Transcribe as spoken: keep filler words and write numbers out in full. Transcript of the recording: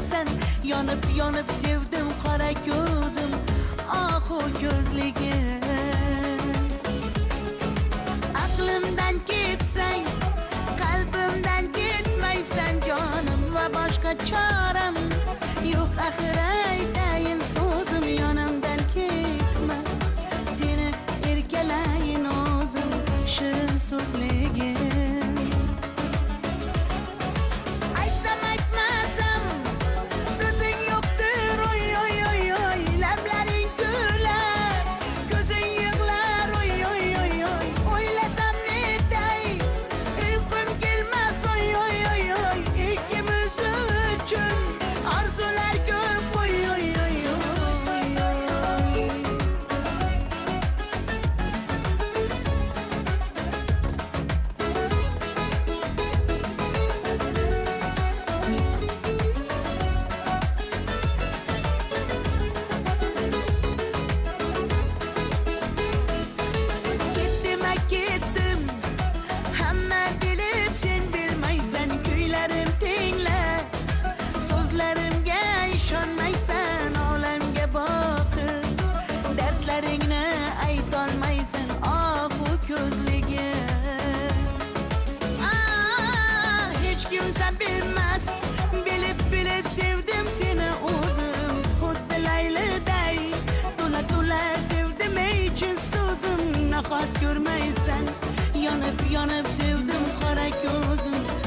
bilmaysen. Yanıp yanıp sevdim kara gözüm, ah o gözlerin. Aklımdan gitsen, kalbimden gitmeysen canım, ve başka çarem yok ahireydeyin sözüm. Yanımdan gitme, seni erkeleyin ağzım, şirin sözlerin. Aytsam aytmasam sözün yoktur, oy oy oy oy. Lablaring güler, gözün yığlar, oy oy oy oy. Oylasam ne dey, uykum gelmez, oy oy oy oy. İkimiz için arzular köp, oy oy oy oy. Gittim ha gittim, hamma bilip sen bilmeysen. Kuylarım dinle, sözlerimge ishonmaysan. Olamga boqib, dertlaringni aytolmaysan, ah bu ko'zligim. Ah, hech kimse bilmez, bilip bilip sevdim seni o'zim. Xuddi Layliday to'la to'la sevdim için so'zim. Nahot ko'rmaysan, yanıp yanıp sevdim qora ko'zim.